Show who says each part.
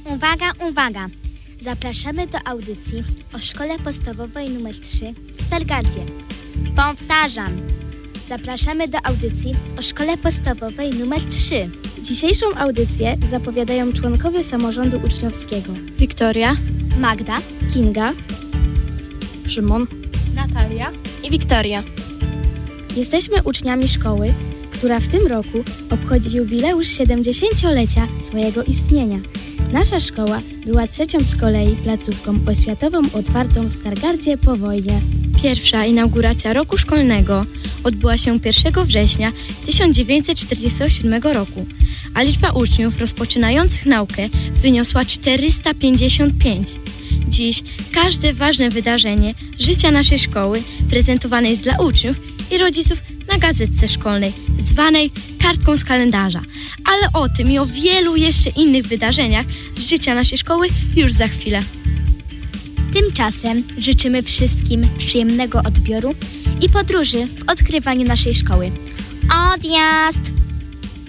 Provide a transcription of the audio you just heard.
Speaker 1: Uwaga, uwaga! Zapraszamy do audycji o Szkole Podstawowej nr 3 w Stargardzie. Powtarzam! Zapraszamy do audycji o Szkole Podstawowej nr 3.
Speaker 2: Dzisiejszą audycję zapowiadają członkowie samorządu uczniowskiego: Wiktoria,
Speaker 1: Magda,
Speaker 2: Kinga,
Speaker 3: Szymon,
Speaker 2: Natalia i Wiktoria. Jesteśmy uczniami szkoły, która w tym roku obchodzi jubileusz 70-lecia swojego istnienia. Nasza szkoła była trzecią z kolei placówką oświatową otwartą w Stargardzie po wojnie.
Speaker 3: Pierwsza inauguracja roku szkolnego odbyła się 1 września 1947 roku, a liczba uczniów rozpoczynających naukę wyniosła 455. Dziś każde ważne wydarzenie życia naszej szkoły prezentowane jest dla uczniów i rodziców na gazetce szkolnej, zwanej kartką z kalendarza. Ale o tym i o wielu jeszcze innych wydarzeniach z życia naszej szkoły już za chwilę.
Speaker 1: Tymczasem życzymy wszystkim przyjemnego odbioru i podróży w odkrywaniu naszej szkoły. Odjazd!